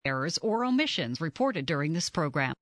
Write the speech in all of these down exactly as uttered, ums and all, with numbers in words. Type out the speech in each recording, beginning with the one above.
Errors or omissions reported during this program.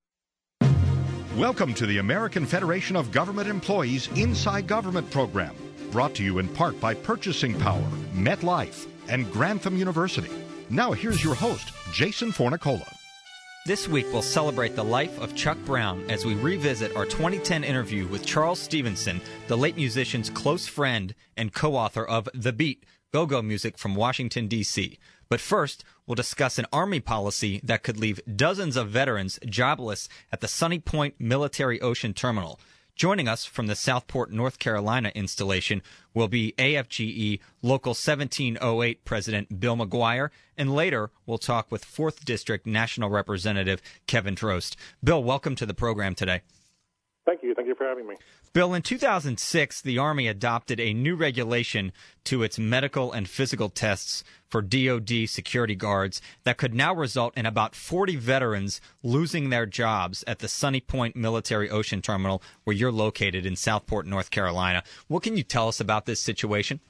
Welcome to the American Federation of Government Employees Inside Government program, brought to you in part by Purchasing Power, MetLife, and Grantham University. Now here's your host, Jason Fornicola. This week we'll celebrate the life of Chuck Brown as we revisit our twenty ten interview with Charles Stevenson, the late musician's close friend and co-author of The Beat, Go-Go music from Washington, D C But first, we'll discuss an Army policy that could leave dozens of veterans jobless at the Sunny Point Military Ocean Terminal. Joining us from the Southport, North Carolina installation will be A F G E Local seventeen oh eight President Bill McGuire, and later we'll talk with fourth District National Representative Kevin Trost. Bill, welcome to the program today. Thank you. Thank you for having me. Bill, in two thousand six, the Army adopted a new regulation to its medical and physical tests for D O D security guards that could now result in about forty veterans losing their jobs at the Sunny Point Military Ocean Terminal, where you're located in Southport, North Carolina. What can you tell us about this situation?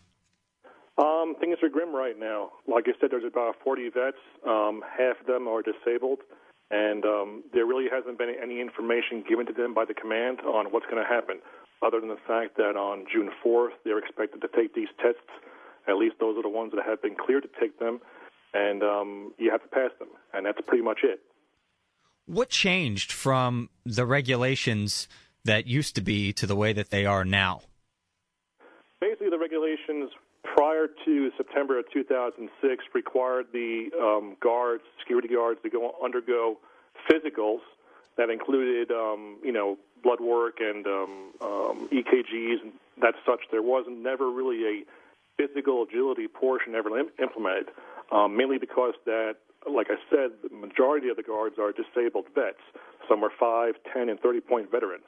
Um, things are grim right now. Like I said, there's about forty vets. Um, half of them are disabled. And um, there really hasn't been any information given to them by the command on what's going to happen, other than the fact that on June fourth, they're expected to take these tests. At least those are the ones that have been cleared to take them, and um, you have to pass them, and that's pretty much it. What changed from the regulations that used to be to the way that they are now? Basically, the regulations prior to September of two thousand six required the um, guards, security guards, to go undergo physicals that included, um, you know, blood work and um, um, E K Gs and that such. There wasn't never really a physical agility portion ever im- implemented, um, mainly because that, like I said, the majority of the guards are disabled vets. Some are five, ten, and thirty-point veterans.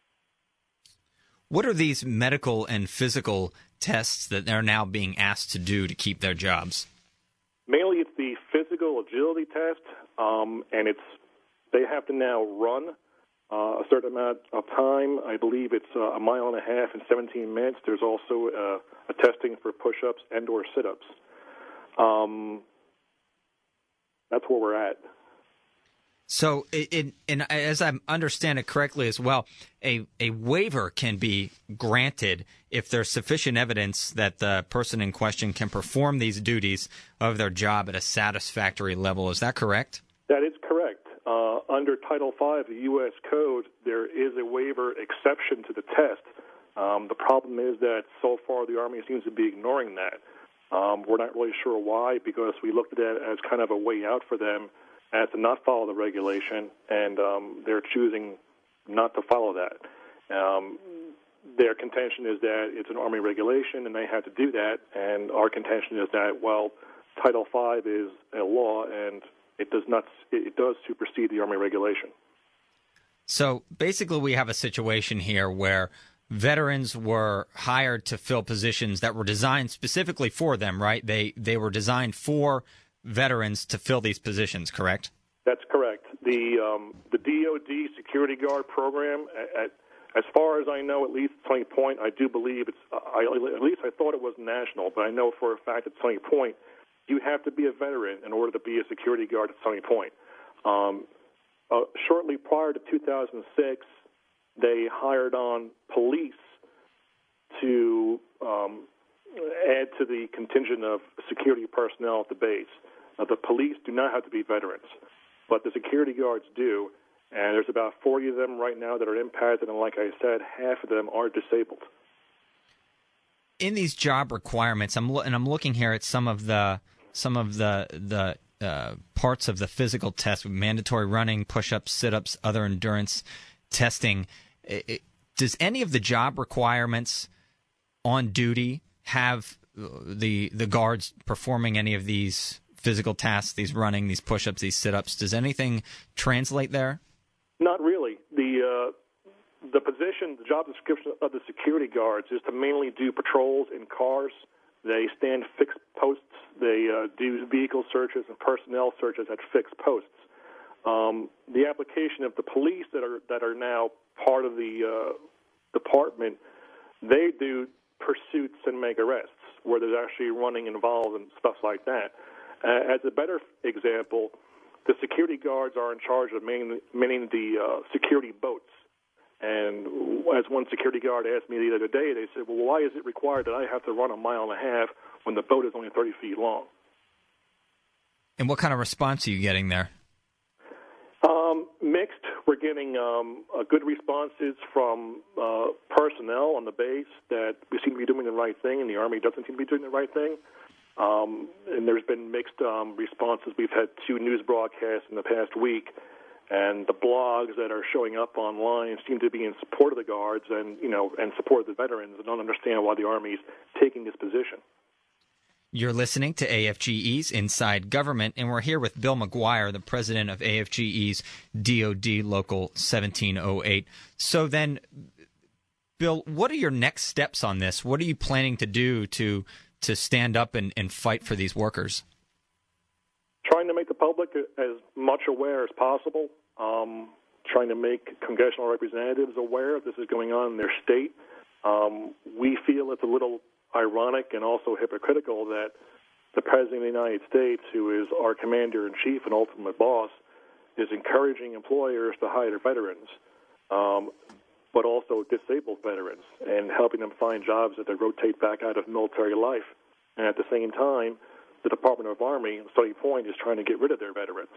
What are these medical and physical tests that they're now being asked to do to keep their jobs? Mainly it's the physical agility test, um, and it's they have to now run uh, a certain amount of time. I believe it's uh, a mile and a half in seventeen minutes. There's also uh, a testing for push-ups and or sit-ups. Um, that's where we're at. So, it, it, and as I understand it correctly as well, a, a waiver can be granted if there's sufficient evidence that the person in question can perform these duties of their job at a satisfactory level. Is that correct? That is correct. Uh, under Title five of the U S Code, there is a waiver exception to the test. Um, the problem is that so far the Army seems to be ignoring that. Um, we're not really sure why, because we looked at it as kind of a way out for them as to not follow the regulation, and um, they're choosing not to follow that. Um, their contention is that it's an Army regulation and they have to do that, and our contention is that, well, Title five is a law and it does not it does supersede the Army regulation. So basically we have a situation here where veterans were hired to fill positions that were designed specifically for them, right? They they were designed for veterans to fill these positions, correct? That's correct. The um, the D O D security guard program, at, at, as far as I know, at least at Sunny Point, I do believe it's, I, at least I thought it was national, but I know for a fact at Sunny Point, you have to be a veteran in order to be a security guard at Sunny Point. Um, uh, shortly prior to two thousand six, they hired on police to um, add to the contingent of security personnel at the base. Uh, the police do not have to be veterans, but the security guards do, and there's about forty of them right now that are impacted, and like I said, half of them are disabled. In these job requirements, I'm lo- and I'm looking here at some of the some of the the uh, parts of the physical test, with mandatory running, push-ups, sit-ups, other endurance testing. It, it, does any of the job requirements on duty have the the guards performing any of these physical tasks, these running, these push-ups, these sit-ups? Does anything translate there? Not really. The uh, the position, the job description of the security guards is to mainly do patrols in cars. They stand fixed posts. They uh, do vehicle searches and personnel searches at fixed posts. Um, the application of the police that are that are now part of the uh, department, they do pursuits and make arrests, where there's actually running involved and stuff like that. Uh, as a better example, the security guards are in charge of manning, manning the uh, security boats. And as one security guard asked me the other day, they said, well, why is it required that I have to run a mile and a half when the boat is only thirty feet long? And what kind of response are you getting there? Um, mixed. We're getting um, uh, good responses from uh, personnel on the base that we seem to be doing the right thing, and the Army doesn't seem to be doing the right thing. Um, and there's been mixed um, responses. We've had two news broadcasts in the past week, and the blogs that are showing up online seem to be in support of the guards and, you know, and support of the veterans, and don't understand why the Army is taking this position. You're listening to A F G E's Inside Government, and we're here with Bill McGuire, the president of A F G E's D O D Local seventeen oh eight. So then, Bill, what are your next steps on this? What are you planning to do to to stand up and, and fight for these workers? Trying to make the public as much aware as possible, um, trying to make congressional representatives aware this is going on in their state. Um, we feel it's a little ironic and also hypocritical that the President of the United States, who is our commander-in-chief and ultimate boss, is encouraging employers to hire veterans, um, but also disabled veterans, and helping them find jobs that they rotate back out of military life. And at the same time, the Department of Army, Stony Point, is trying to get rid of their veterans.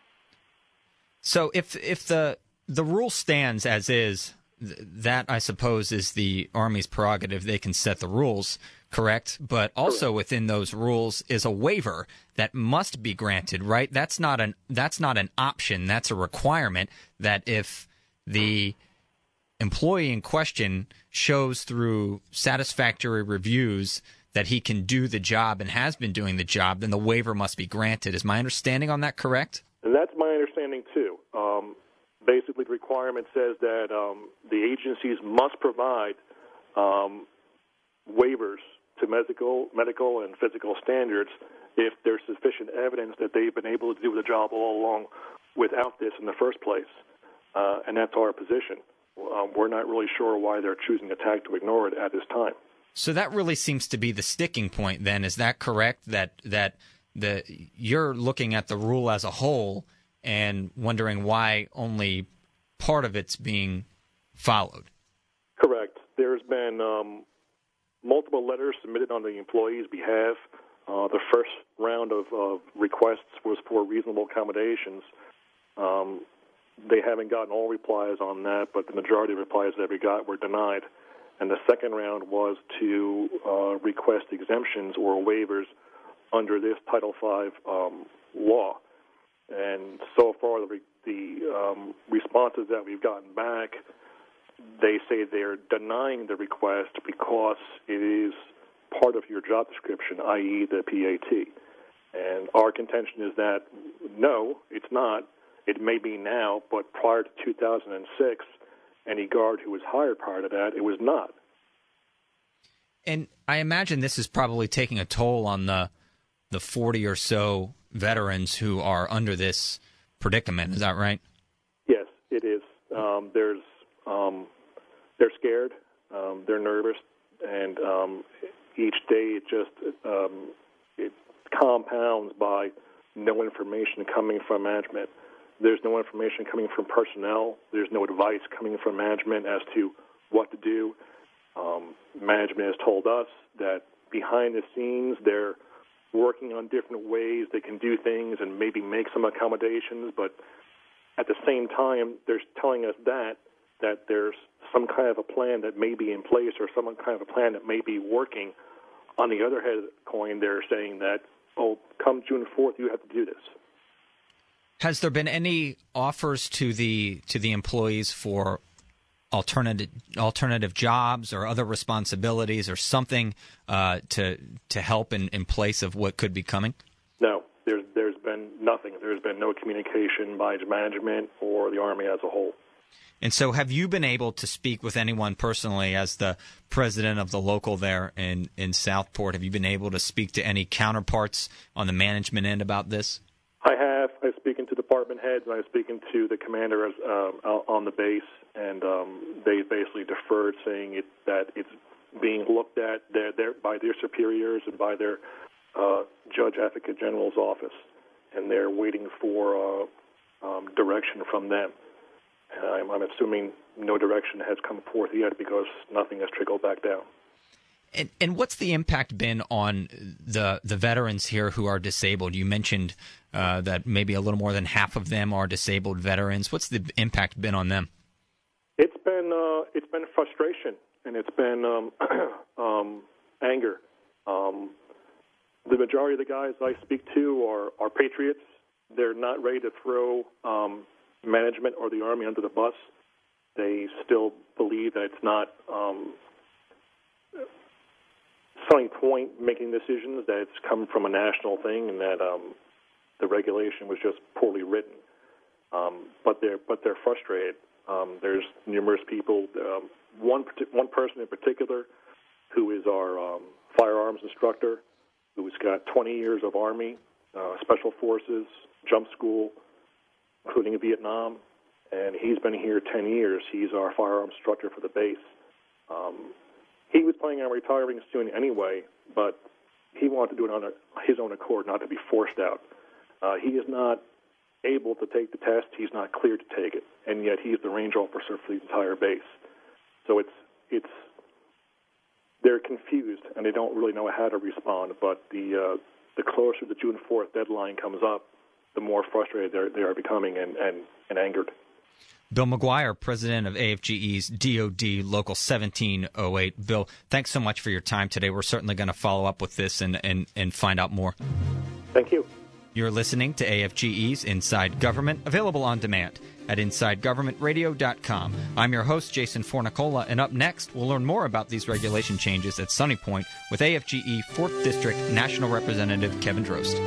So if if the the rule stands as is, that, I suppose, is the Army's prerogative. They can set the rules, correct? But also correct. Within those rules is a waiver that must be granted, right? That's not an that's not an option. That's a requirement that if the employee in question shows through satisfactory reviews that he can do the job and has been doing the job, then the waiver must be granted. Is my understanding on that correct? And that's my understanding, too. Um, basically, the requirement says that um, the agencies must provide um, waivers to medical, medical and physical standards if there's sufficient evidence that they've been able to do the job all along without this in the first place. Uh, and that's our position. Um, we're not really sure why they're choosing a tack to ignore it at this time. So that really seems to be the sticking point then. Is that correct, that that the you're looking at the rule as a whole and wondering why only part of it's being followed? Correct. There's been um, multiple letters submitted on the employee's behalf. Uh, the first round of, of requests was for reasonable accommodations. Um, they haven't gotten all replies on that, but the majority of replies that we got were denied. And the second round was to uh, request exemptions or waivers under this Title five um, law. And so far, the, the um, responses that we've gotten back, they say they're denying the request because it is part of your job description, that is the P A T. And our contention is that, no, it's not. It may be now, but prior to two thousand six, any guard who was hired prior to that, it was not. And I imagine this is probably taking a toll on the the forty or so veterans who are under this predicament. Is that right? Yes, it is. Um, there's um, they're scared, um, they're nervous, and um, each day it just um, it compounds by no information coming from management. There's no information coming from personnel. There's no advice coming from management as to what to do. Um, management has told us that behind the scenes they're working on different ways they can do things and maybe make some accommodations, but at the same time they're telling us that that there's some kind of a plan that may be in place or some kind of a plan that may be working. On the other hand of the coin, they're saying that, oh, come June fourth, you have to do this. Has there been any offers to the to the employees for alternative alternative jobs or other responsibilities or something uh, to to help in, in place of what could be coming? No, there's there's been nothing. There's been no communication by management or the Army as a whole. And so have you been able to speak with anyone personally as the president of the local there in, in Southport? Have you been able to speak to any counterparts on the management end about this? I have. I'm speaking to department heads, and I'm speaking to the commander as, um, on the base, and um, they basically deferred, saying it, that it's being looked at their, their, by their superiors and by their uh, Judge Advocate General's office. and they're waiting for uh, um, direction from them. And I'm, I'm assuming no direction has come forth yet because nothing has trickled back down. And, and what's the impact been on the the veterans here who are disabled? You mentioned uh, that maybe a little more than half of them are disabled veterans. What's the impact been on them? It's been uh, it's been frustration, and it's been um, um, anger. Um, the majority of the guys I speak to are, are patriots. They're not ready to throw um, management or the Army under the bus. They still believe that it's not um, selling point making decisions, that it's come from a national thing, and that um, the regulation was just poorly written. Um, but they're but they're frustrated. Um, there's numerous people. Um, one one person in particular, who is our um, firearms instructor, who's got twenty years of Army, uh, Special Forces, jump school, including Vietnam, and he's been here ten years. He's our firearms instructor for the base. Um, he was planning on retiring soon anyway, but he wanted to do it on a, his own accord, not to be forced out. Uh, he is not able to take the test. He's not cleared to take it, and yet he's the range officer for the entire base. So it's it's they're confused, and they don't really know how to respond. But the uh, the closer the June fourth deadline comes up, the more frustrated they're, they are becoming and, and, and angered. Bill McGuire, president of A F G E's D O D Local seventeen oh eight. Bill, thanks so much for your time today. We're certainly going to follow up with this and, and, and find out more. Thank you. You're listening to A F G E's Inside Government, available on demand at inside government radio dot com. I'm your host, Jason Fornicola, and up next, we'll learn more about these regulation changes at Sunny Point with A F G E fourth District National Representative Kevin Drost.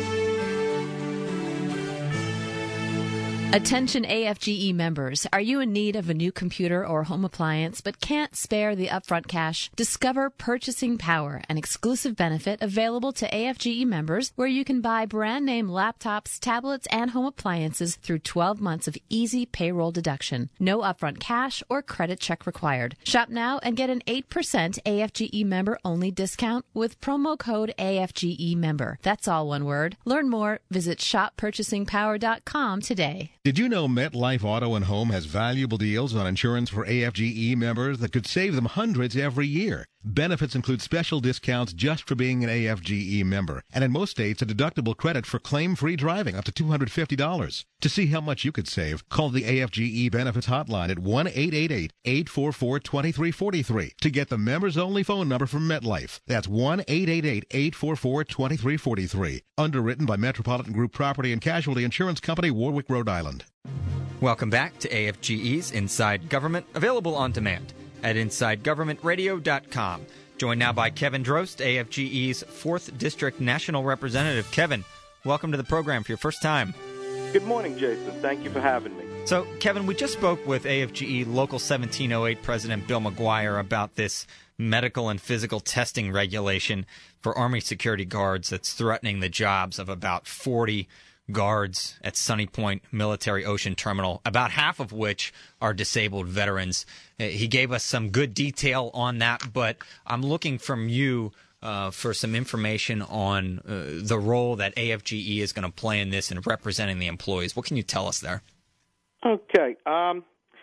Attention A F G E members, are you in need of a new computer or home appliance but can't spare the upfront cash? Discover Purchasing Power, an exclusive benefit available to A F G E members where you can buy brand name laptops, tablets, and home appliances through twelve months of easy payroll deduction. No upfront cash or credit check required. Shop now and get an eight percent A F G E member only discount with promo code A F G E member. That's all one word. Learn more. Visit shop purchasing power dot com today. Did you know MetLife Auto and Home has valuable deals on insurance for A F G E members that could save them hundreds every year? Benefits include special discounts just for being an A F G E member, and in most states, a deductible credit for claim-free driving up to two hundred fifty dollars. To see how much you could save, call the A F G E Benefits Hotline at one eight eight eight, eight four four, two three four three to get the members-only phone number from MetLife. That's one eight eight eight, eight four four, two three four three. Underwritten by Metropolitan Group Property and Casualty Insurance Company, Warwick, Rhode Island. Welcome back to A F G E's Inside Government, available on demand at inside government radio dot com. Joined now by Kevin Drost, A F G E's fourth District National Representative. Kevin, welcome to the program for your first time. Good morning, Jason. Thank you for having me. So, Kevin, we just spoke with A F G E Local seventeen oh eight President Bill McGuire about this medical and physical testing regulation for Army security guards that's threatening the jobs of about forty guards at Sunny Point Military Ocean Terminal, about half of which are disabled veterans. He gave us some good detail on that, but I'm looking from you uh, for some information on uh, the role that A F G E is going to play in this in representing the employees. What can you tell us there? Okay. Um,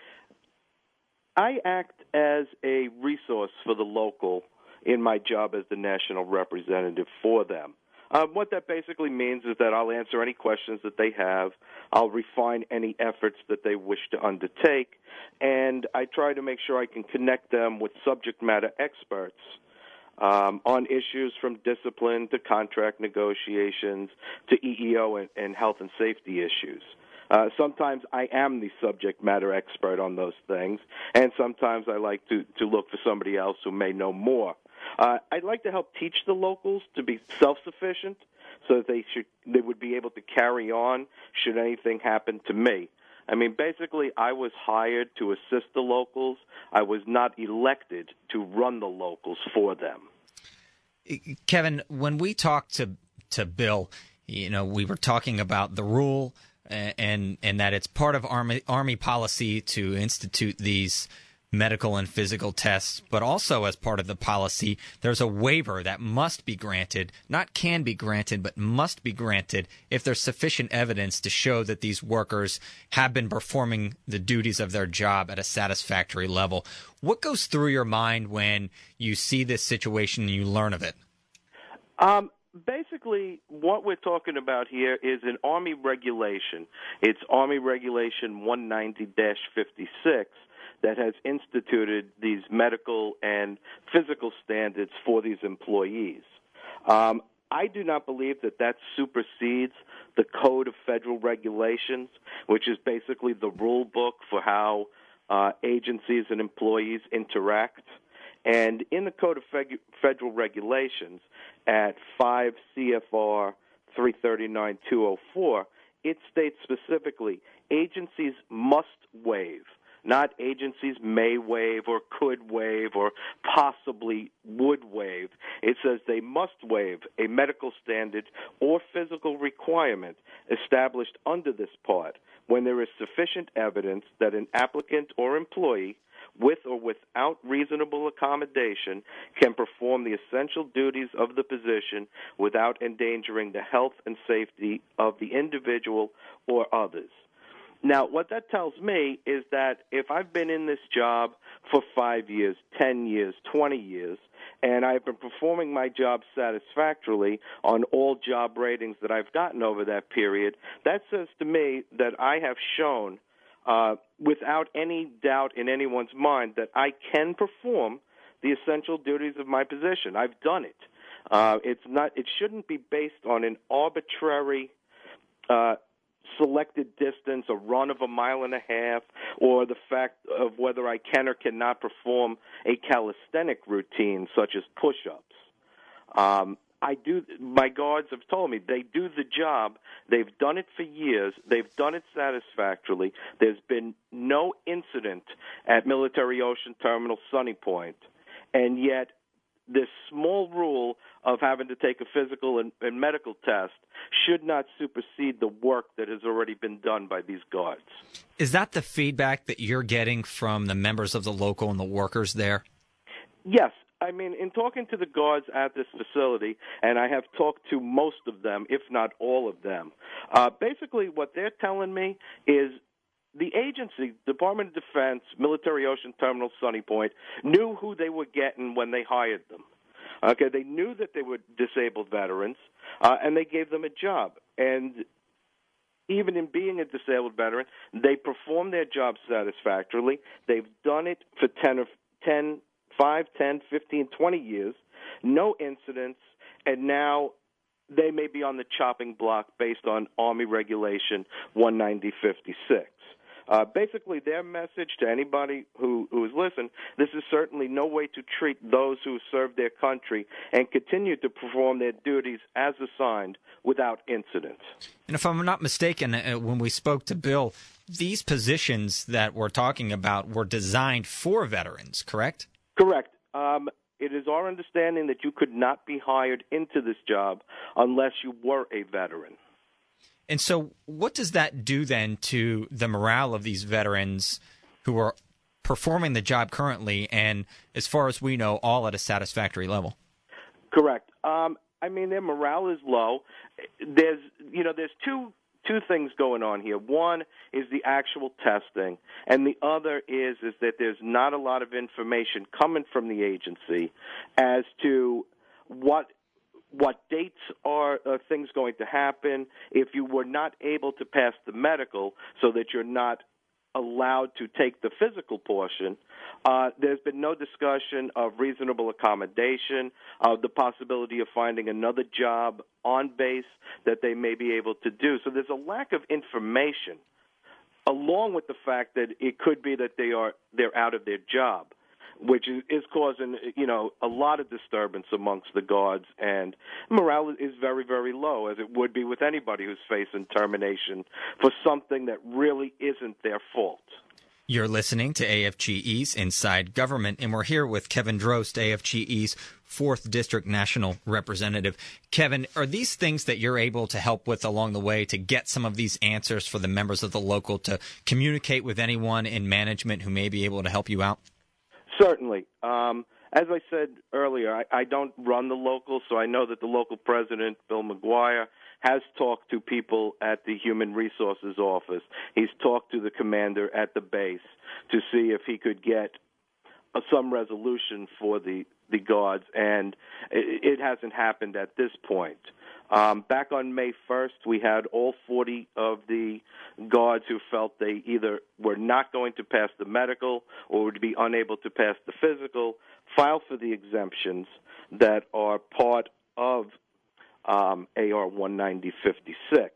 I act as a resource for the local in my job as the national representative for them. Uh, what that basically means is that I'll answer any questions that they have. I'll refine any efforts that they wish to undertake, and I try to make sure I can connect them with subject matter experts um, on issues from discipline to contract negotiations to E E O and, and health and safety issues. Uh, sometimes I am the subject matter expert on those things, and sometimes I like to, to look for somebody else who may know more. Uh, I'd like to help teach the locals to be self-sufficient so that they should they would be able to carry on should anything happen to me. I mean, basically, I was hired to assist the locals. I was not elected to run the locals for them. Kevin, when we talked to to Bill, you know, we were talking about the rule and and that it's part of Army Army policy to institute these medical and physical tests, but also as part of the policy, there's a waiver that must be granted, not can be granted, but must be granted if there's sufficient evidence to show that these workers have been performing the duties of their job at a satisfactory level. What goes through your mind when you see this situation and you learn of it? Um, basically, what we're talking about here is an Army regulation. It's Army Regulation one ninety dash fifty-six that has instituted these medical and physical standards for these employees. Um, I do not believe that that supersedes the Code of Federal Regulations, which is basically the rule book for how uh, agencies and employees interact. And in the Code of Feg- Federal Regulations at five C F R three thirty-nine dash two oh four, it states specifically agencies must waive, not agencies may waive or could waive or possibly would waive. It says they must waive a medical standard or physical requirement established under this part when there is sufficient evidence that an applicant or employee, with or without reasonable accommodation, can perform the essential duties of the position without endangering the health and safety of the individual or others. Now, what that tells me is that if I've been in this job for five years, ten years, twenty years, and I've been performing my job satisfactorily on all job ratings that I've gotten over that period, that says to me that I have shown uh, without any doubt in anyone's mind that I can perform the essential duties of my position. I've done it. Uh, it's not. It shouldn't be based on an arbitrary uh selected distance, a run of a mile and a half, or the fact of whether I can or cannot perform a calisthenic routine such as push-ups. Um, I do. My guards have told me they do the job. They've done it for years. They've done it satisfactorily. There's been no incident at Military Ocean Terminal Sunny Point, and yet this small rule of having to take a physical and, and medical test should not supersede the work that has already been done by these guards. Is that the feedback that you're getting from the members of the local and the workers there? Yes. I mean, in talking to the guards at this facility, and I have talked to most of them, if not all of them, uh, basically what they're telling me is the agency, Department of Defense, Military Ocean Terminal Sunny Point, knew who they were getting when they hired them. Okay, they knew that they were disabled veterans, uh, and they gave them a job. And even in being a disabled veteran, they performed their job satisfactorily. They've done it for ten or ten, five, ten, fifteen, twenty years, no incidents, and now they may be on the chopping block based on Army Regulation one ninety dash fifty-six. Uh, basically, their message to anybody who, who is listening, this is certainly no way to treat those who serve their country and continue to perform their duties as assigned without incident. And if I'm not mistaken, uh, when we spoke to Bill, these positions that we're talking about were designed for veterans, correct? Correct. Um, it is our understanding that you could not be hired into this job unless you were a veteran. And so what does that do then to the morale of these veterans who are performing the job currently and, as far as we know, all at a satisfactory level? Correct. Um, I mean, their morale is low. There's, you know, there's two two things going on here. One is the actual testing, and the other is is that there's not a lot of information coming from the agency as to what What dates are uh, things going to happen if you were not able to pass the medical so that you're not allowed to take the physical portion? Uh, there's been no discussion of reasonable accommodation, of the possibility of finding another job on base that they may be able to do. So there's a lack of information, along with the fact that it could be that they are they're out of their job, which is, is causing, you know, a lot of disturbance amongst the guards, and morale is very, very low, as it would be with anybody who's facing termination for something that really isn't their fault. You're listening to A F G E's Inside Government, and we're here with Kevin Drost, A F G E's fourth District National Representative. Kevin, are these things that you're able to help with along the way to get some of these answers for the members of the local to communicate with anyone in management who may be able to help you out? Certainly. Um, as I said earlier, I, I don't run the local, so I know that the local president, Bill McGuire, has talked to people at the Human Resources Office. He's talked to the commander at the base to see if he could get uh, some resolution for the, the guards, and it, it hasn't happened at this point. Um, back on May first, we had all forty of the guards who felt they either were not going to pass the medical or would be unable to pass the physical file for the exemptions that are part of um, A R one ninety fifty-six.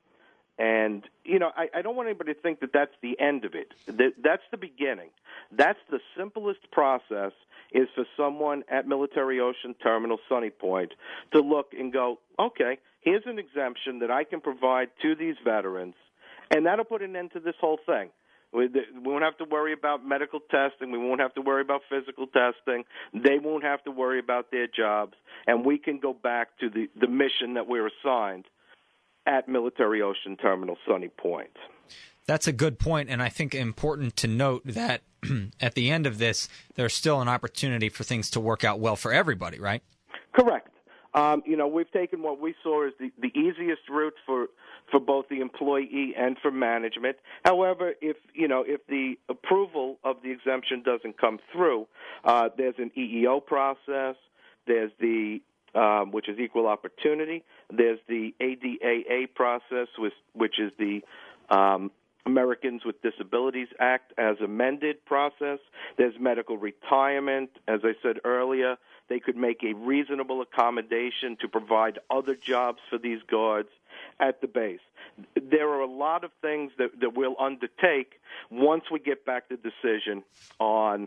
And, you know, I, I don't want anybody to think that that's the end of it. That, that's the beginning. That's the simplest process, is for someone at Military Ocean Terminal Sunny Point to look and go, okay, here's an exemption that I can provide to these veterans, and that'll put an end to this whole thing. We, we won't have to worry about medical testing. We won't have to worry about physical testing. They won't have to worry about their jobs, and we can go back to the, the mission that we're assigned at Military Ocean Terminal Sunny Point. That's a good point, and I think important to note that at the end of this, there's still an opportunity for things to work out well for everybody, right? Correct. Um, you know, we've taken what we saw as the, the easiest route for, for both the employee and for management. However, if, you know, if the approval of the exemption doesn't come through, uh, there's an E E O process, there's the Um, which is equal opportunity. There's the A D A A process, which, which is the um, Americans with Disabilities Act as amended process. There's medical retirement. As I said earlier, they could make a reasonable accommodation to provide other jobs for these guards at the base. There are a lot of things that, that we'll undertake once we get back the decision on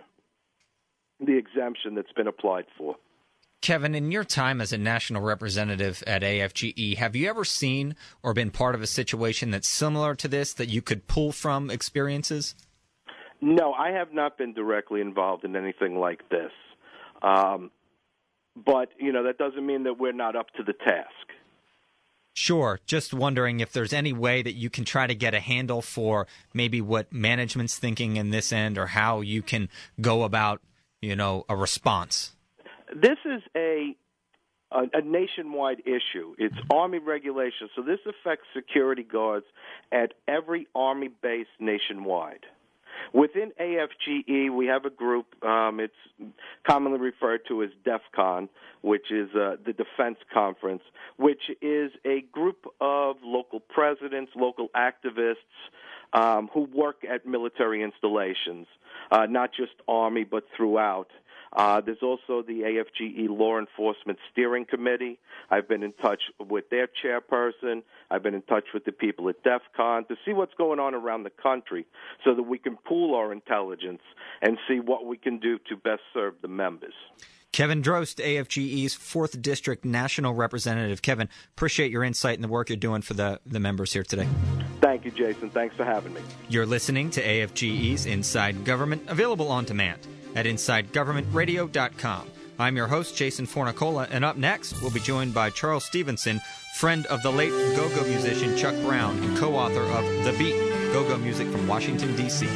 the exemption that's been applied for. Kevin, in your time as a national representative at A F G E, have you ever seen or been part of a situation that's similar to this that you could pull from experiences? No, I have not been directly involved in anything like this. Um, but, you know, that doesn't mean that we're not up to the task. Sure. Just wondering if there's any way that you can try to get a handle for maybe what management's thinking in this end or how you can go about, you know, a response. This is a, a a nationwide issue. It's Army regulation, so this affects security guards at every Army base nationwide. Within A F G E, we have a group, um, it's commonly referred to as DEFCON, which is uh, the Defense Conference, which is a group of local presidents, local activists um, who work at military installations, uh, not just Army, but throughout. Uh, there's also the A F G E Law Enforcement Steering Committee. I've been in touch with their chairperson. I've been in touch with the people at DEFCON to see what's going on around the country so that we can pool our intelligence and see what we can do to best serve the members. Kevin Drost, A F G E's fourth District National Representative. Kevin, appreciate your insight and the work you're doing for the, the members here today. Thank you, Jason. Thanks for having me. You're listening to A F G E's Inside Government, available on demand at inside government radio dot com. I'm your host, Jason Fornicola, and up next, we'll be joined by Charles Stevenson, friend of the late go-go musician Chuck Brown and co-author of The Beat, go-go music from Washington, D C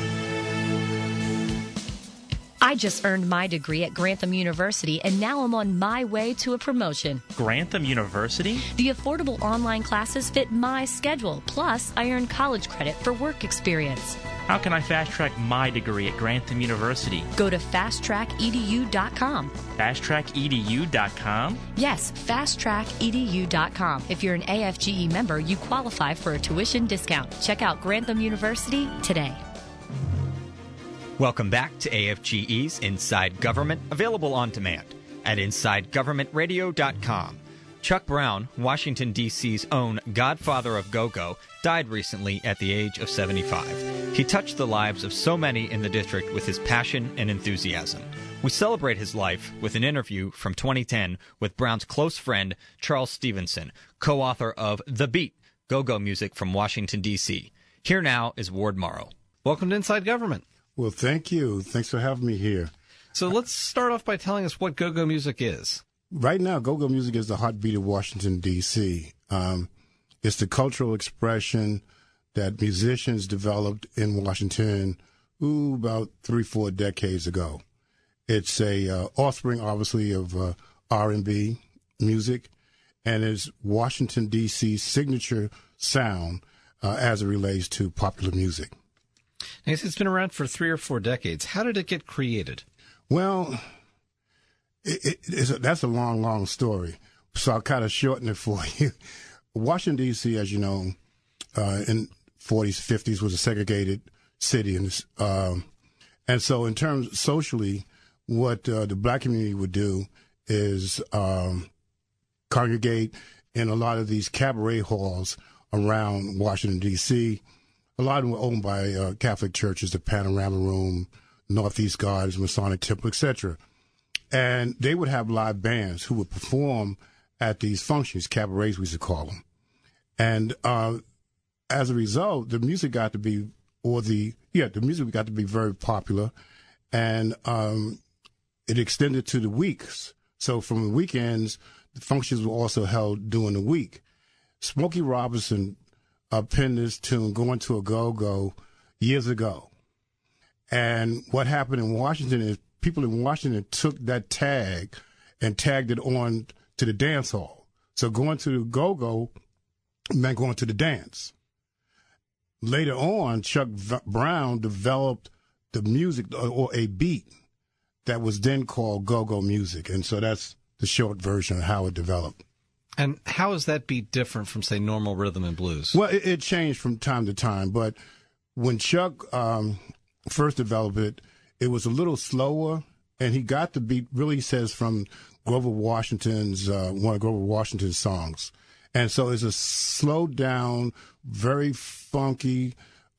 I just earned my degree at Grantham University, and now I'm on my way to a promotion. Grantham University? The affordable online classes fit my schedule. Plus, I earn college credit for work experience. How can I fast-track my degree at Grantham University? Go to fast track e d u dot com. fast track e d u dot com? Yes, fast track e d u dot com. If you're an A F G E member, you qualify for a tuition discount. Check out Grantham University today. Welcome back to A F G E's Inside Government, available on demand at inside government radio dot com. Chuck Brown, Washington, D C's own godfather of go-go, died recently at the age of seventy-five. He touched the lives of so many in the district with his passion and enthusiasm. We celebrate his life with an interview from twenty ten with Brown's close friend, Charles Stevenson, co-author of The Beat, go-go music from Washington, D C Here now is Ward Morrow. Welcome to Inside Government. Well, thank you. Thanks for having me here. So let's start off by telling us what go-go music is. Right now, go-go music is the heartbeat of Washington, D C Um, it's the cultural expression that musicians developed in Washington, ooh, about three, four decades ago. It's a uh, offspring, obviously, of uh, R and B music, and it's Washington, D C's signature sound uh, as it relates to popular music. I guess it's been around for three or four decades. How did it get created? Well, it, it, it's a, that's a long, long story, so I'll kind of shorten it for you. Washington, D C, as you know, uh, in forties, fifties was a segregated city, and um, and so in terms socially, what uh, the black community would do is um, congregate in a lot of these cabaret halls around Washington, D C. A lot of them were owned by uh, Catholic churches, the Panorama Room, Northeast Gardens, Masonic Temple, et cetera. And they would have live bands who would perform at these functions, cabarets we used to call them. And uh, as a result, the music got to be, or the, yeah, the music got to be very popular. And um, it extended to the weeks. So from the weekends, the functions were also held during the week. Smokey Robinson uh, penned this tune, Going to a Go-Go, years ago. And what happened in Washington is people in Washington took that tag and tagged it on to the dance hall. So going to the go-go meant going to the dance. Later on, Chuck Brown developed the music, or a beat, that was then called go-go music. And so that's the short version of how it developed. And how is that beat different from, say, normal rhythm and blues? Well, it, it changed from time to time. But when Chuck um, first developed it, it was a little slower. And he got the beat, really, he says, from Grover Washington's, uh, one of Grover Washington's songs. And so it's a slowed down, very funky,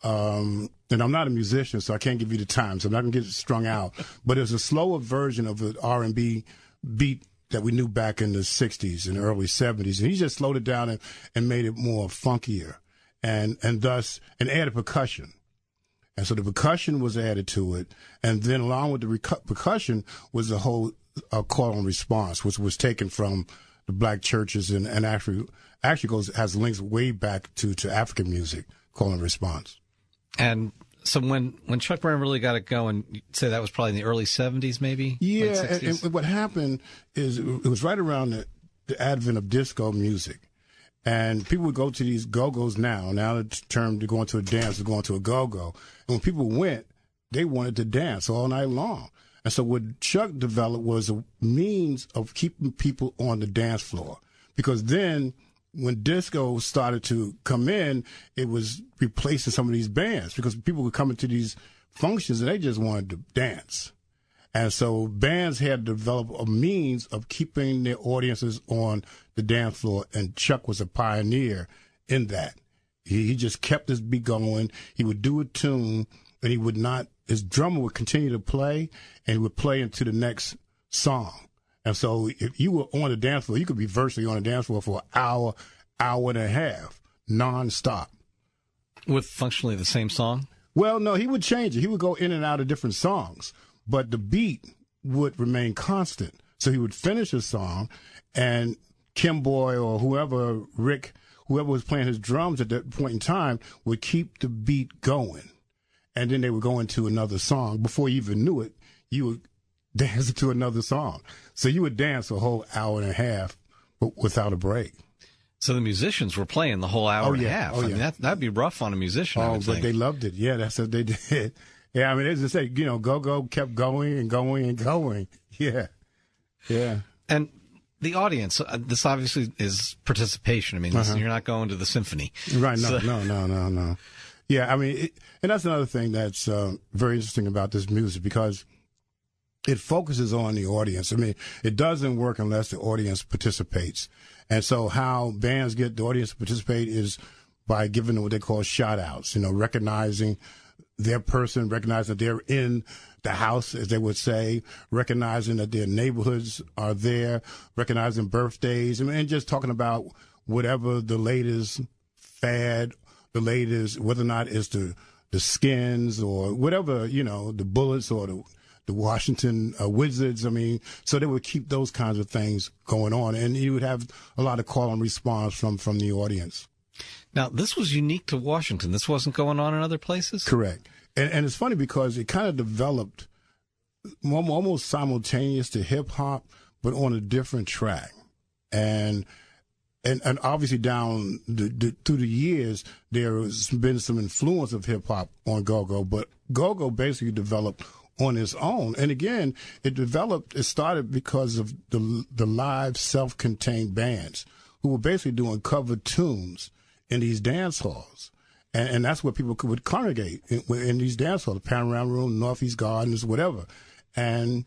um, and I'm not a musician, so I can't give you the time, so I'm not going to get it strung out. But it's a slower version of the R and B beat that we knew back in the sixties and early seventies. And he just slowed it down and, and made it more funkier, and, and thus, and added percussion. And so the percussion was added to it. And then along with the rec- percussion was the whole uh, call and response, which was taken from the black churches and, and actually actually goes has links way back to, to African music, call and response. And so when, when Chuck Brown really got it going, you'd say that was probably in the early seventies, maybe? Yeah, and, and what happened is it was right around the, the advent of disco music. And people would go to these go-go's now. Now the term to go into a dance is going to a go-go. And when people went, they wanted to dance all night long. And so what Chuck developed was a means of keeping people on the dance floor. Because then when disco started to come in, it was replacing some of these bands. Because people would come into these functions and they just wanted to dance. And so bands had to develop a means of keeping their audiences on the dance floor, and Chuck was a pioneer in that. He, he just kept his beat going. He would do a tune, and he would not, his drummer would continue to play, and he would play into the next song. And so if you were on the dance floor, you could be virtually on the dance floor for an hour, hour and a half, nonstop. With functionally the same song? Well, no, he would change it. He would go in and out of different songs. But the beat would remain constant. So he would finish a song, and Kim Boy or whoever, Rick, whoever was playing his drums at that point in time, would keep the beat going. And then they would go into another song. Before you even knew it, you would dance to another song. So you would dance a whole hour and a half without a break. So the musicians were playing the whole hour oh, and yeah. a half. Oh, I yeah. mean, that, that'd be rough on a musician, Oh, I would but think. they loved it. Yeah, that's what they did. Yeah, I mean, as I say, you know, go-go kept going and going and going. Yeah, yeah. And the audience, uh, this obviously is participation. I mean, Uh-huh. this, you're not going to the symphony. Right, no, So- no, no, no, no. Yeah, I mean, it, and that's another thing that's uh, very interesting about this music, because it focuses on the audience. I mean, it doesn't work unless the audience participates. And so how bands get the audience to participate is by giving them what they call shout-outs, you know, recognizing their person, recognizing that they're in the house, as they would say, recognizing that their neighborhoods are there, recognizing birthdays, I mean, and just talking about whatever the latest fad, the latest, whether or not it's the, the Skins or whatever, you know, the Bullets or the, the Washington uh, Wizards. I mean, so they would keep those kinds of things going on, and you would have a lot of call and response from, from the audience. Now, this was unique to Washington. This wasn't going on in other places? Correct. And, and it's funny because it kind of developed almost simultaneous to hip hop, but on a different track. And and and obviously down the, the, through the years, there has been some influence of hip hop on go-go, but go-go basically developed on its own. And again, it developed, it started because of the the live self-contained bands who were basically doing cover tunes in these dance halls. And, and that's where people would congregate in, in these dance halls, the Panorama Room, Northeast Gardens, whatever. And,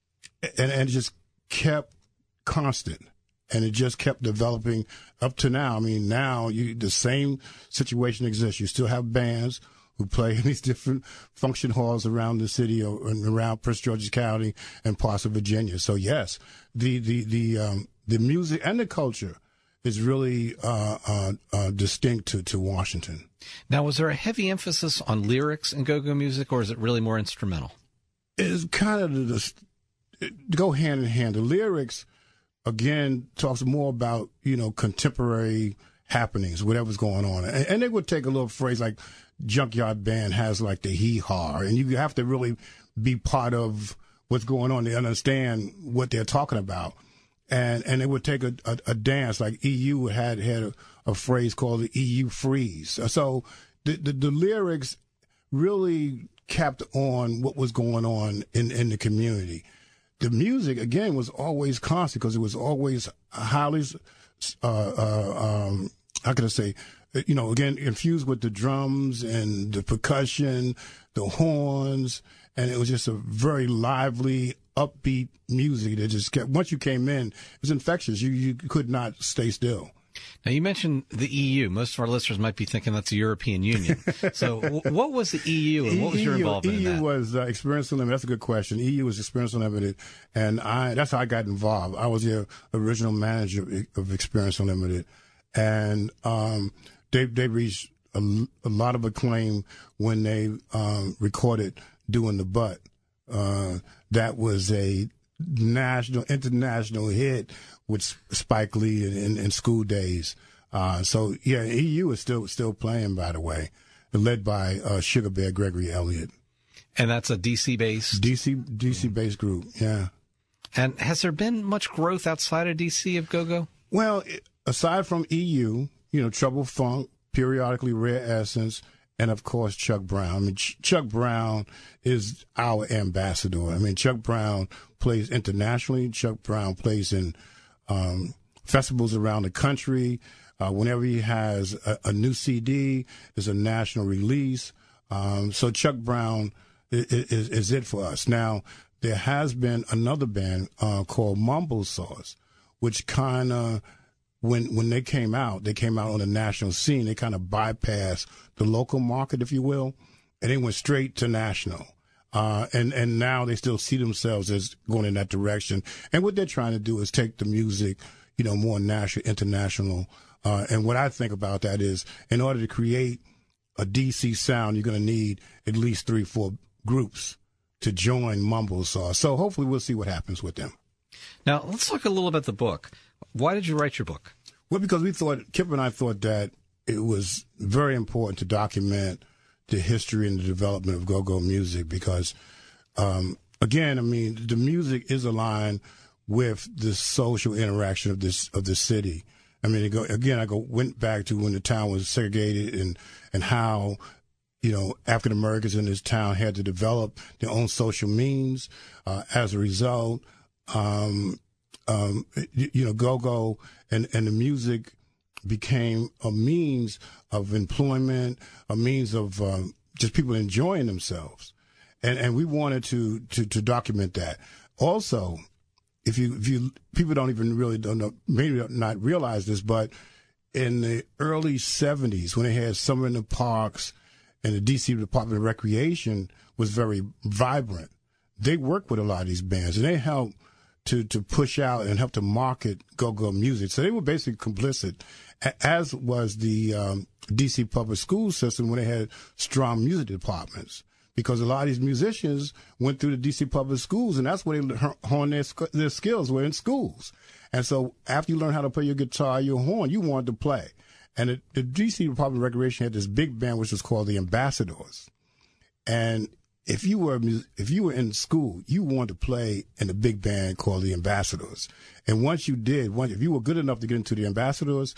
and, and it just kept constant. And it just kept developing up to now. I mean, now you, the same situation exists. You still have bands who play in these different function halls around the city or, or around Prince George's County and parts of Virginia. So yes, the the the um, the music and the culture is really uh, uh, uh, distinct to, to Washington. Now, was there a heavy emphasis on lyrics in go-go music, or is it really more instrumental? It's kind of the, the go hand in hand. The lyrics, again, talks more about, you know, contemporary happenings, whatever's going on. And, and they would take a little phrase like Junkyard Band has like the hee-haw, and you have to really be part of what's going on to understand what they're talking about. And and it would take a, a, a dance, like E U had had a, a phrase called the E U freeze. So the, the, the lyrics really kept on what was going on in, in the community. The music, again, was always constant because it was always highly, uh, uh, um, how can I say, you know, again, infused with the drums and the percussion, the horns, and it was just a very lively, upbeat music that just kept, once you came in, it was infectious. You, you could not stay still. Now, you mentioned the E U. Most of our listeners might be thinking that's the European Union. So w- what was the E U and what was your involvement E U in that? was uh, Experience Unlimited. That's a good question. E U was Experience Unlimited, and I that's how I got involved. I was the original manager of Experience Unlimited, and um, they they reached a, a lot of acclaim when they um, recorded Doing the Butt. Uh, that was a national, international hit with Spike Lee in, in School Days. Uh, so yeah, E U is still still playing, by the way, led by uh, Sugar Bear Gregory Elliott. And that's a D C based D C D C based group, yeah. And has there been much growth outside of D C of go-go? Well, aside from E U, you know, Trouble Funk, periodically Rare Essence, and of course Chuck Brown. I mean, Ch- Chuck Brown is our ambassador. I mean, Chuck Brown plays internationally. Chuck Brown plays in um, festivals around the country. Uh, whenever he has a, a new C D, it's a national release. Um, so Chuck Brown is, is, is it for us. Now, there has been another band uh, called Mumble Sauce, which kind of, when when they came out, they came out on the national scene. They kind of bypassed the local market, if you will, and they went straight to national. Uh, and, and now they still see themselves as going in that direction. And what they're trying to do is take the music, you know, more national, international. Uh, and what I think about that is, in order to create a D C sound, you're going to need at least three, four groups to join Mumble Sauce. So hopefully we'll see what happens with them. Now, let's talk a little about the book. Why did you write your book? Well, because we thought, Kip and I thought that it was very important to document the history and the development of go-go music because, um, again, I mean, the music is aligned with the social interaction of this of the city. I mean, go, again, I go went back to when the town was segregated and, and how, you know, African Americans in this town had to develop their own social means. Uh, as a result, um, um, you, you know, go-go and, and the music became a means of employment, a means of um, just people enjoying themselves. And and we wanted to, to, to document that. Also, if you if you people don't even really don't know, maybe not realize this, but in the early seventies, when they had Summer in the Parks and the D C Department of Recreation was very vibrant, they worked with a lot of these bands and they helped to, to push out and help to market go-go music. So they were basically complicit, as was the um, D C public school system when they had strong music departments. Because a lot of these musicians went through the D C public schools, and that's where they honed their, their skills, were in schools. And so after you learn how to play your guitar, your horn, you wanted to play. And it, the D C Department of Recreation had this big band, which was called the Ambassadors. And if you were if you were in school, you wanted to play in a big band called the Ambassadors. And once you did, once, if you were good enough to get into the Ambassadors,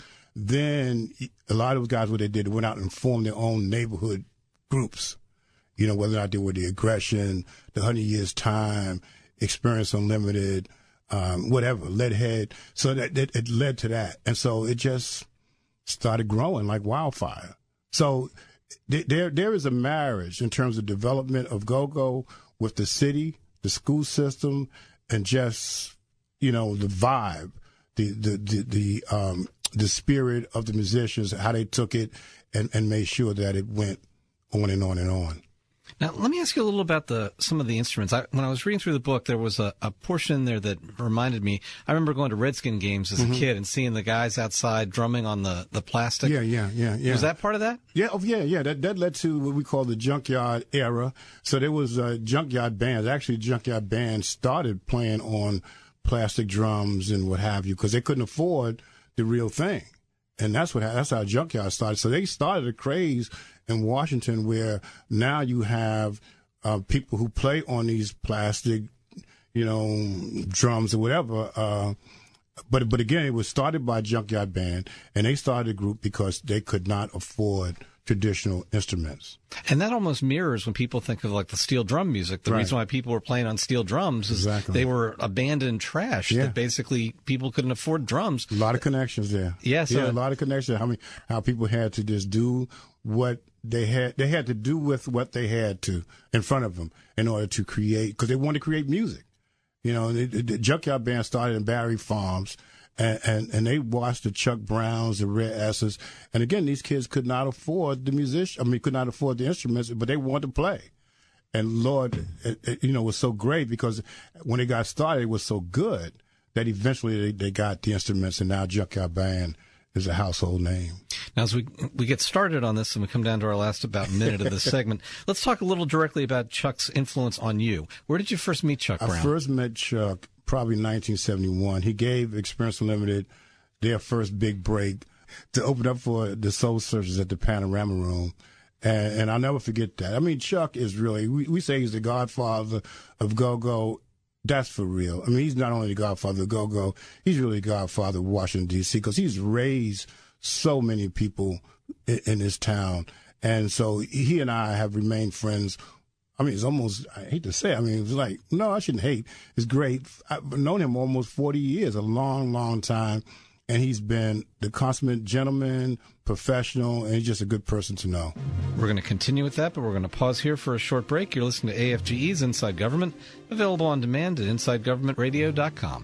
then a lot of those guys, what they did, they went out and formed their own neighborhood groups. You know, whether or not they were the Aggression, the Hundred Years Time, Experience Unlimited, um, whatever, Leadhead. So that, that it led to that. And so it just started growing like wildfire. So there there is a marriage in terms of development of go-go with the city, the school system, and just, you know, the vibe, the the the, the um the spirit of the musicians, how they took it and, and made sure that it went on and on and on. Now, let me ask you a little about the some of the instruments. I, when I was reading through the book, there was a, a portion in there that reminded me. I remember going to Redskin games as a mm-hmm. kid and seeing the guys outside drumming on the, the plastic. Yeah, yeah, yeah, yeah. Was that part of that? Yeah, oh, yeah, yeah. That that led to what we call the junkyard era. So there was uh, junkyard bands. Actually, junkyard bands started playing on plastic drums and what have you because they couldn't afford the real thing. And that's what that's how junkyard started. So they started a craze in Washington where now you have uh, people who play on these plastic, you know, drums or whatever. Uh, but but again, it was started by a junkyard band, and they started a group because they could not afford traditional instruments. And that almost mirrors when people think of like the steel drum music. The right. reason why people were playing on steel drums is exactly. they were abandoned trash. Yeah. That basically people couldn't afford drums. A lot of connections there. Yeah, so yeah, a lot of connections. How many, how people had to just do what they had. They had to do with what they had to in front of them in order to create, because they wanted to create music. You know, the, the junkyard band started in Barry Farms. And, and and they watched the Chuck Browns, the Red S's, and again, these kids could not afford the music. I mean, could not afford the instruments, but they wanted to play. And Lord, it, it, you know, was so great because when they got started, it was so good that eventually they, they got the instruments, and now Junkyard Band is a household name. Now, as we we get started on this and we come down to our last about minute of this segment, let's talk a little directly about Chuck's influence on you. Where did you first meet Chuck Brown? I first met Chuck probably nineteen seventy-one. He gave Experience Unlimited their first big break to open up for the Soul Searchers at the Panorama Room. And, and I'll never forget that. I mean, Chuck is really, we, we say he's the godfather of go-go. That's for real. I mean, he's not only the godfather of go-go, he's really the godfather of Washington, D C, because he's raised so many people in, in this town. And so he and I have remained friends. I mean, it's almost, I hate to say it, I mean, it's like, no, I shouldn't hate. It's great. I've known him almost forty years, a long, long time. And he's been the consummate gentleman, professional, and he's just a good person to know. We're going to continue with that, but we're going to pause here for a short break. You're listening to A F G E's Inside Government, available on demand at inside government radio dot com.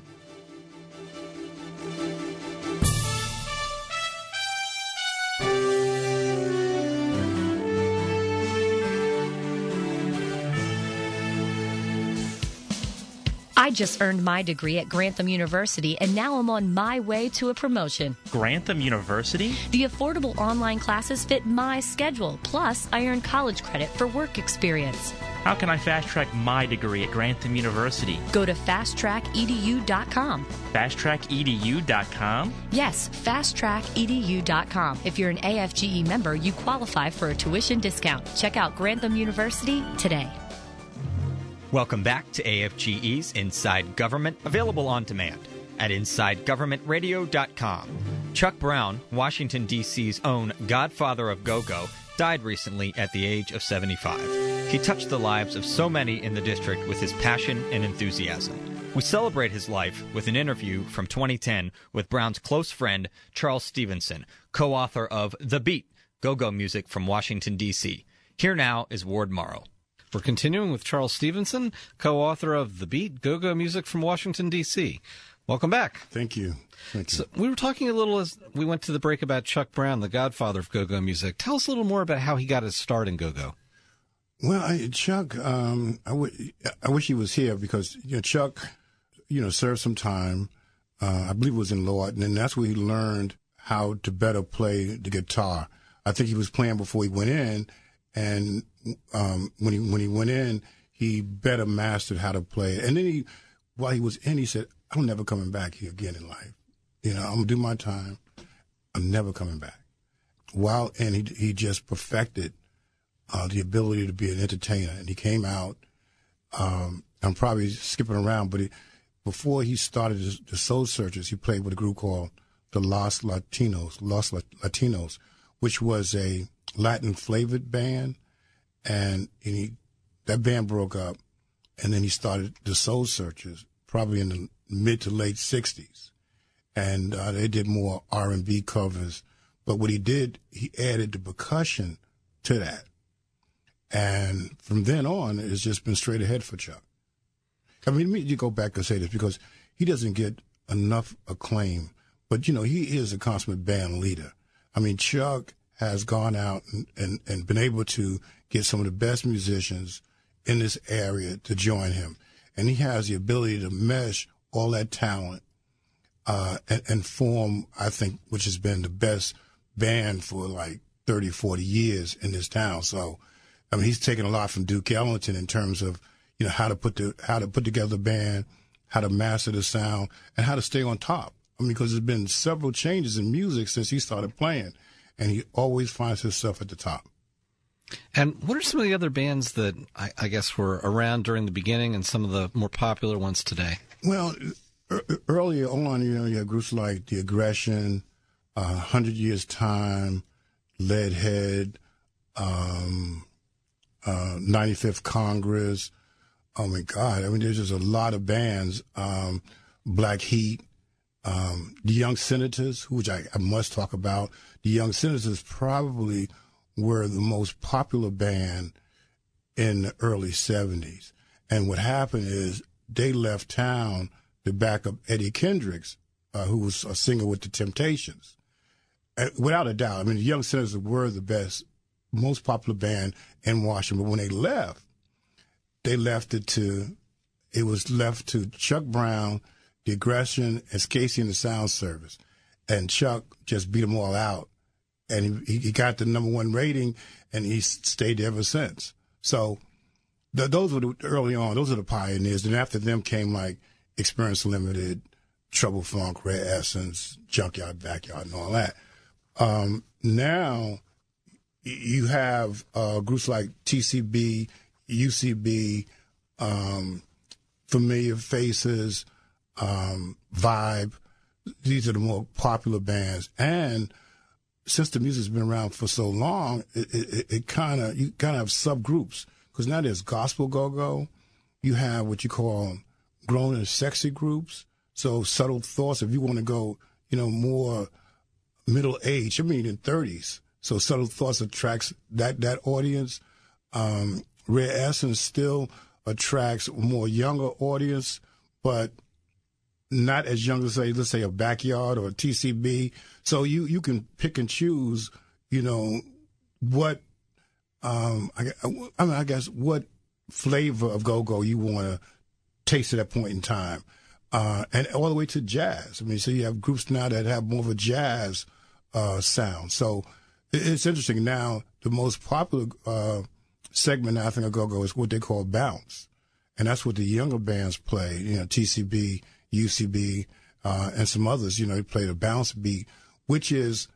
I just earned my degree at Grantham University, and now I'm on my way to a promotion. Grantham University? The affordable online classes fit my schedule. Plus, I earn college credit for work experience. How can I fast-track my degree at Grantham University? Go to fast track e d u dot com. fast track e d u dot com? Yes, fast track e d u dot com. If you're an A F G E member, you qualify for a tuition discount. Check out Grantham University today. Welcome back to A F G E's Inside Government, available on demand at inside government radio dot com. Chuck Brown, Washington, D C's own godfather of go-go, died recently at the age of seventy-five. He touched the lives of so many in the district with his passion and enthusiasm. We celebrate his life with an interview from twenty ten with Brown's close friend, Charles Stevenson, co-author of The Beat, Go-Go Music from Washington, D C. Here now is Ward Morrow. We're continuing with Charles Stevenson, co-author of The Beat, Go-Go Music from Washington, D C. Welcome back. Thank you. Thank you. So we were talking a little as we went to the break about Chuck Brown, the godfather of go-go music. Tell us a little more about how he got his start in go-go. Well, I, Chuck, um, I, w- I wish he was here because you know, Chuck, you know, served some time. Uh, I believe it was in Lawton, and that's where he learned how to better play the guitar. I think he was playing before he went in, and um, when he when he went in, he better mastered how to play it. And then he, while he was in, he said, "I'm never coming back here again in life. You know, I'm gonna do my time. I'm never coming back." While and he he just perfected uh, the ability to be an entertainer. And he came out, um, I'm probably skipping around, but he, before he started the, the Soul Searchers, he played with a group called the Los Latinos, Los Latinos, which was a Latin flavored band. And, and he, that band broke up, and then he started the Soul Searchers, probably in the mid to late sixties. And uh, they did more R and B covers. But what he did, he added the percussion to that. And from then on, it's just been straight ahead for Chuck. I mean, let me you go back and say this, because he doesn't get enough acclaim. But, you know, he is a consummate band leader. I mean, Chuck has gone out and, and, and been able to get some of the best musicians in this area to join him. And he has the ability to mesh all that talent uh, and, and form, I think, which has been the best band for like thirty, forty years in this town. So, I mean, he's taken a lot from Duke Ellington in terms of, you know, how to put the how to put together a band, how to master the sound, and how to stay on top. I mean, because there's been several changes in music since he started playing, and he always finds himself at the top. And what are some of the other bands that I, I guess were around during the beginning and some of the more popular ones today? Well, er, earlier on, you know, you had groups like The Aggression, uh, Hundred Years Time, Leadhead, um, uh, ninety-fifth Congress. Oh my God! I mean, there's just a lot of bands. Um, Black Heat, um, the Young Senators, which I, I must talk about. The Young Senators probably were the most popular band in the early seventies. And what happened is they left town to back up Eddie Kendricks, uh, who was a singer with the Temptations. Uh, without a doubt, I mean, the Young Senators were the best, most popular band in Washington. But when they left, they left it to, it was left to Chuck Brown, The Aggression, and Casey and the Sound Service. And Chuck just beat them all out. And he, he got the number one rating, and he's stayed there ever since. So the, those were the, early on, those are the pioneers. And after them came like Experience Limited, Trouble Funk, Rare Essence, Junkyard Backyard, and all that. Um, now you have uh, groups like T C B, U C B, um, Familiar Faces, um, Vibe. These are the more popular bands. And since the music's been around for so long, it, it, it kind of, you kind of have subgroups. Because now there's gospel go-go. You have what you call grown and sexy groups. So Subtle Thoughts, if you want to go, you know, more middle age, I mean in thirties. So Subtle Thoughts attracts that, that audience. Um, Rare Essence still attracts a more younger audience, but not as young as, say, let's say a Backyard or a T C B. So you, you can pick and choose, you know, what, um, I, I mean, I guess what flavor of go-go you want to taste at that point in time. Uh, and all the way to jazz. I mean, so you have groups now that have more of a jazz, uh, sound. So it's interesting now, the most popular, uh, segment now, I think of go-go is what they call bounce. And that's what the younger bands play, you know, T C B, U C B, uh, and some others, you know, they play the bounce beat, which is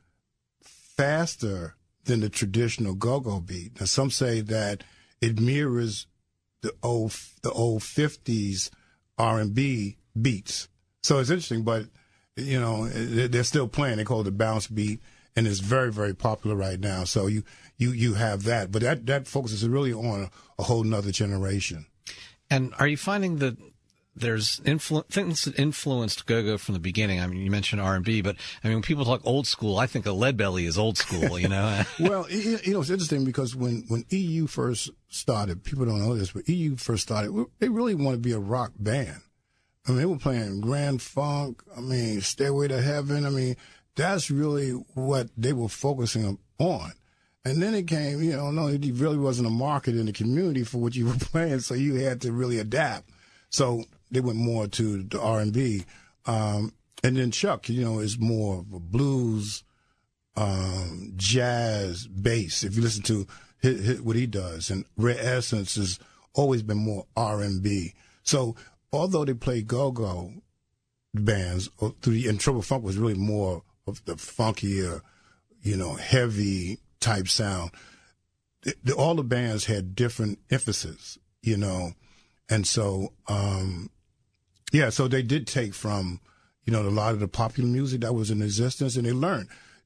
faster than the traditional go-go beat. Now, some say that it mirrors the old, the old fifties R and B beats. So it's interesting, but, you know, they're still playing. They call it the bounce beat, and it's very, very popular right now. So you, you, you have that, but that, that focuses really on a, a whole nother generation. And are you finding that there's influ- things that influenced go-go from the beginning? I mean, you mentioned R and B, but I mean, when people talk old school, I think of Leadbelly is old school, you know? Well, you know, it's interesting because when, when E U first started, people don't know this, but E U first started, they really wanted to be a rock band. I mean, they were playing Grand Funk, I mean, Stairway to Heaven. I mean, that's really what they were focusing on. And then it came, you know, no, it really wasn't a market in the community for what you were playing, so you had to really adapt. So they went more to the R and B. Um, and then Chuck, you know, is more of a blues, um, jazz, bass, if you listen to his, his, what he does. And Rare Essence has always been more R and B. So although they play go-go bands, or through the, and Trouble Funk was really more of the funkier, you know, heavy type sound, the, the, all the bands had different emphasis, you know, and so um, yeah, so they did take from, you know, a lot of the popular music that was in existence, and they learned.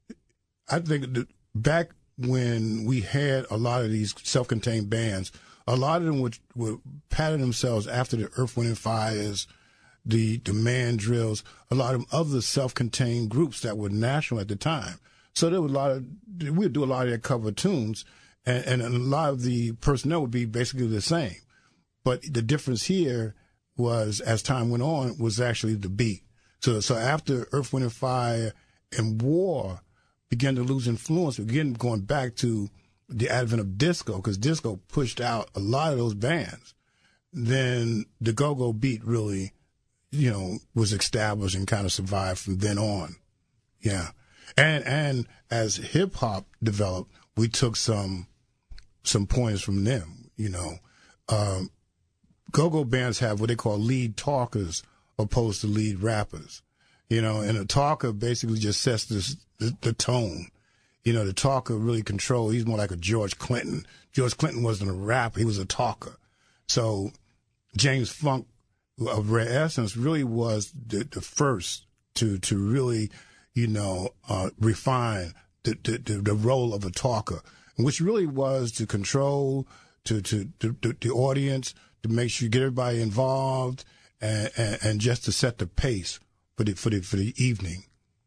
I think that back when we had a lot of these self-contained bands, a lot of them would, would pattern themselves after the Earth, Wind and Fires, the the Mandrills, a lot of other self-contained groups that were national at the time. So there was a lot of, we would do a lot of their cover tunes, and, and a lot of the personnel would be basically the same. But the difference here was, as time went on, was actually the beat. So so after Earth, Wind and Fire and War began to lose influence, again going back to the advent of disco, because disco pushed out a lot of those bands, then the go-go beat really, you know, was established and kind of survived from then on. Yeah. And and as hip hop developed, we took some some points from them, you know. Um, go-go bands have what they call lead talkers opposed to lead rappers. You know, and a talker basically just sets this, the, the tone. You know, the talker really controls. He's more like a George Clinton. George Clinton wasn't a rapper. He was a talker. So James Funk of Rare Essence really was the, the first to to really, you know, uh, refine the, the, the role of a talker, which really was to control, to, to, to, to the audience, to make sure you get everybody involved, and, and, and just to set the pace for the, for the, for the evening.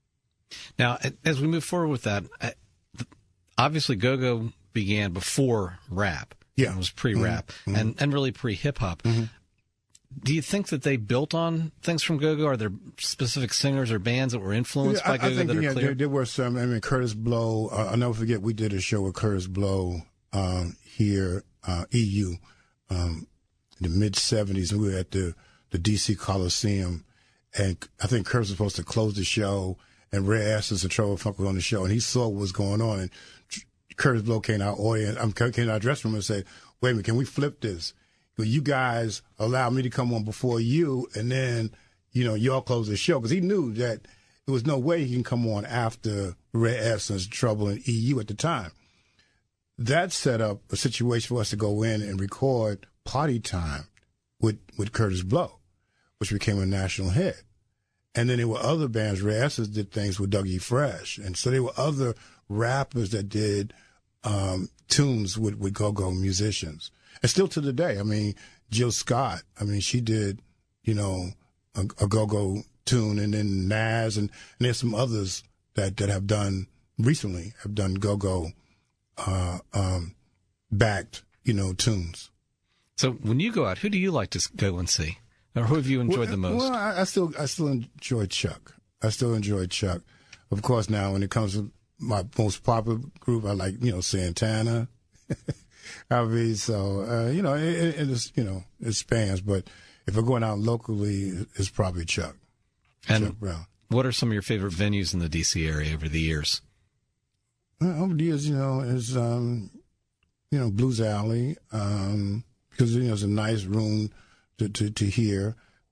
Now, as we move forward with that, obviously go-go began before rap. Yeah. It was pre-rap mm-hmm. and, and really pre-hip-hop. Mm-hmm. Do you think that they built on things from go-go? Are there specific singers or bands that were influenced yeah, by go-go I think, that are yeah, clear? There, there were some. I mean, Curtis Blow. Uh, I'll never forget, we did a show with Curtis Blow um, here, uh, E U, um, in the mid-seventies, and we were at the, the D C Coliseum. And I think Curtis was supposed to close the show, and Rare Essence and Trouble Funk was on the show, and he saw what was going on. And Curtis Blow came to our audience, um, came to our dressing room and said, "Wait a minute, can we flip this? You guys allow me to come on before you, and then, you know, y'all close the show." Because he knew that there was no way he can come on after Rare Essence, Trouble, and E U at the time. That set up a situation for us to go in and record Party Time with, with Curtis Blow, which became a national hit. And then there were other bands. Rare Essence did things with Dougie Fresh. And so there were other rappers that did um, tunes with, with go-go musicians. And still to the day, I mean, Jill Scott, I mean, she did, you know, a, a go-go tune, and then Nas, and, and there's some others that, that have done, recently, have done go-go uh, um, backed, you know, tunes. So when you go out, who do you like to go and see? Or who have you enjoyed well, the most? Well, I, I still I still enjoy Chuck. I still enjoy Chuck. Of course, now when it comes to my most popular group, I like, you know, Santana. I mean, so, uh, you know, it, it, it's, you know, it spans. But if we're going out locally, it's probably Chuck. And Chuck Brown. What are some of your favorite venues in the D C area over the years? Uh, over the years, you know, is, um, you know, Blues Alley, um, because, you know, it's a nice room to, to, to hear.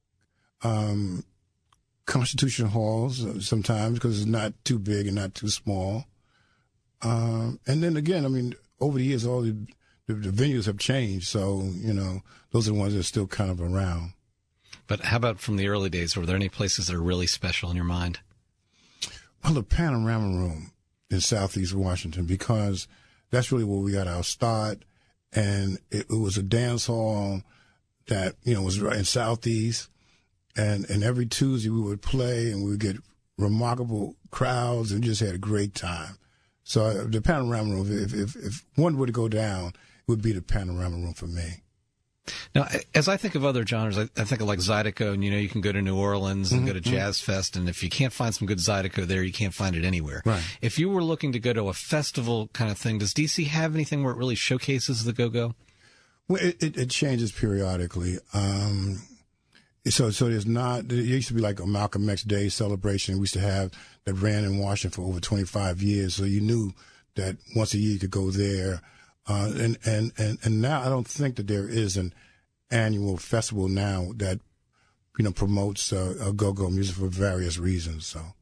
Um, Constitution Halls sometimes, because it's not too big and not too small. Um, and then again, I mean, over the years, all the, the, the venues have changed. So, you know, those are the ones that are still kind of around. But how about from the early days? Were there any places that are really special in your mind? Well, the Panorama Room in Southeast Washington, because that's really where we got our start. And it, it was a dance hall that, you know, was right in Southeast. And, and every Tuesday we would play, and we would get remarkable crowds, and just had a great time. So uh, the Panorama Room, if, if, if one were to go down, it would be the Panorama Room for me. Now, as I think of other genres, I, I think of like Zydeco, and, you know, you can go to New Orleans and mm-hmm. go to Jazz Fest, and if you can't find some good Zydeco there, you can't find it anywhere. Right. If you were looking to go to a festival kind of thing, does D C have anything where it really showcases the go-go? Well, it, it, it changes periodically. Um, so, so there's not, there used to be like a Malcolm X Day celebration we used to have that ran in Washington for over twenty-five years. So you knew that once a year you could go there. Uh, and, and, and, and now I don't think that there is an annual festival now that, you know, promotes uh, uh, go-go music for various reasons. So,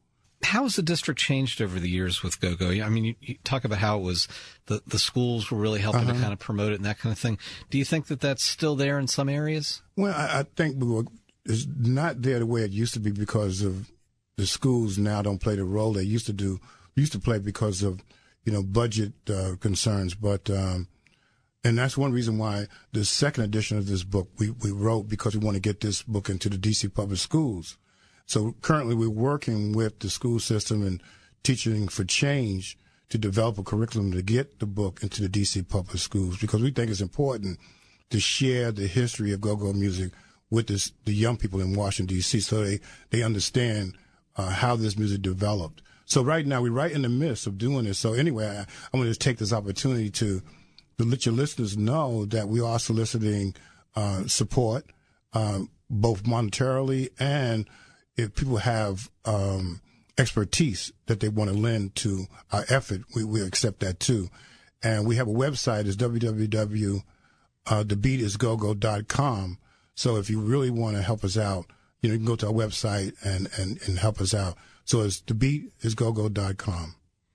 How has the district changed over the years with go-go? I mean, you, you talk about how it was the, the schools were really helping uh-huh. to kind of promote it and that kind of thing. Do you think that that's still there in some areas? Well, I, I think we were, it's not there the way it used to be because of the schools now don't play the role they used to do. Used to play because of, you know, budget uh, concerns. But um, and that's one reason why the second edition of this book we, we wrote, because we want to get this book into the D C public schools. So currently we're working with the school system and Teaching for Change to develop a curriculum to get the book into the D C public schools, because we think it's important to share the history of go-go music with this, the young people in Washington, D C, so they, they understand uh, how this music developed. So right now we're right in the midst of doing this. So anyway, I, I'm going to take this opportunity to, to let your listeners know that we are soliciting uh, support, um, both monetarily, and if people have um, expertise that they want to lend to our effort, we, we accept that too. And we have a website, it's w w w dot the beat is go go dot com. So if you really want to help us out, you know, you can go to our website and, and, and help us out. So it's the beat is go go dot com.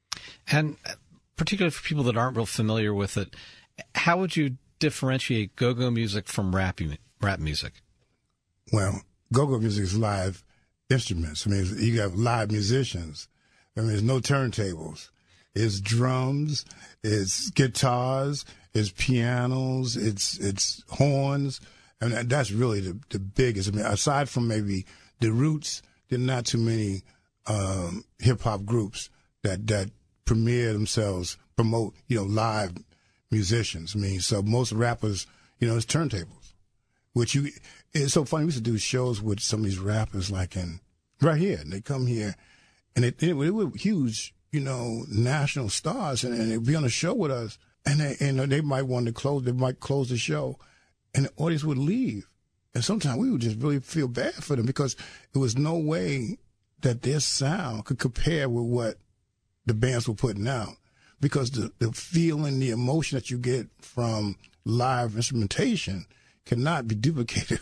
And particularly for people that aren't real familiar with it, how would you differentiate go-go music from rap, rap music? Well, go-go music is live instruments. I mean, you have live musicians. I mean, there's no turntables. It's drums, it's guitars, it's pianos, it's it's horns. I mean, that's really the, the biggest. I mean, aside from maybe the Roots, there are not too many um, hip-hop groups that, that premiere themselves, promote, you know, live musicians. I mean, so most rappers, you know, it's turntables, which you, it's so funny. We used to do shows with some of these rappers like in, right here, and they come here, and they, they were huge, you know, national stars, and, and they'd be on a show with us, and they, and they might want to close, they might close the show, and the audience would leave. And sometimes we would just really feel bad for them because there was no way that their sound could compare with what the bands were putting out, because the, the feeling, the emotion that you get from live instrumentation cannot be duplicated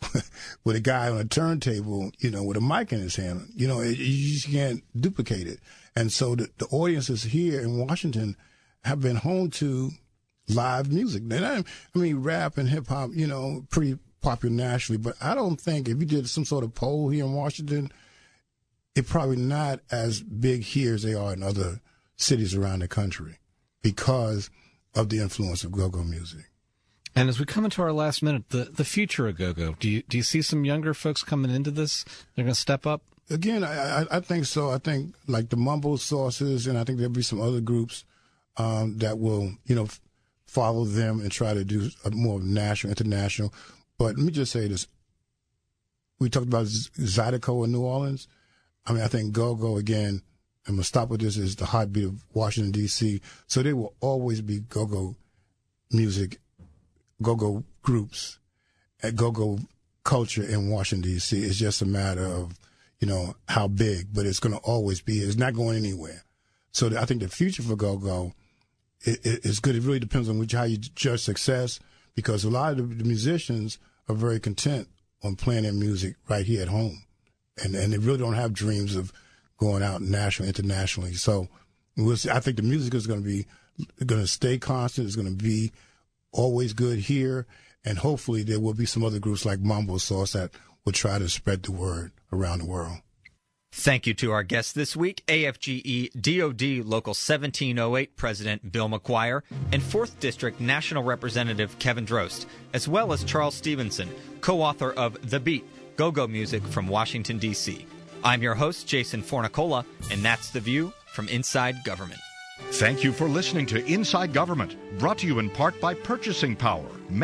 with a guy on a turntable, you know, with a mic in his hand. You know, it, you just can't duplicate it. And so the, the audiences here in Washington have been home to live music. And I, I mean, rap and hip hop, you know, pretty popular nationally, but I don't think if you did some sort of poll here in Washington, it's probably not as big here as they are in other cities around the country because of the influence of go-go music. And as we come into our last minute, the, the future of go-go, do you, do you see some younger folks coming into this? They're going to step up? Again, I, I think so. I think like the Mumble Sources, and I think there'll be some other groups um, that will, you know, f- follow them and try to do a more national, international. But let me just say this. We talked about Zydeco in New Orleans. I mean, I think go-go, again, I'm going to stop with this, is the heartbeat of Washington, D C. So there will always be go-go music, go-go groups, and go-go culture in Washington, D C. It's just a matter of, you know, how big, but it's going to always be. It's not going anywhere. So I think the future for go-go is it, it, good. It really depends on which, how you judge success, because a lot of the, the musicians are very content on playing their music right here at home. And and they really don't have dreams of going out nationally, internationally. So we'll see. I think the music is going to be going to stay constant. It's going to be always good here, and hopefully there will be some other groups like Mumble Source that will try to spread the word around the world. Thank you to our guests this week, A F G E D O D Local seventeen oh eight President Bill McGuire and fourth District National Representative Kevin Drost, as well as Charles Stevenson, co-author of The Beat, Go-Go Music from Washington, D C. I'm your host, Jason Fornicola, and that's The View from Inside Government. Thank you for listening to Inside Government, brought to you in part by Purchasing Power.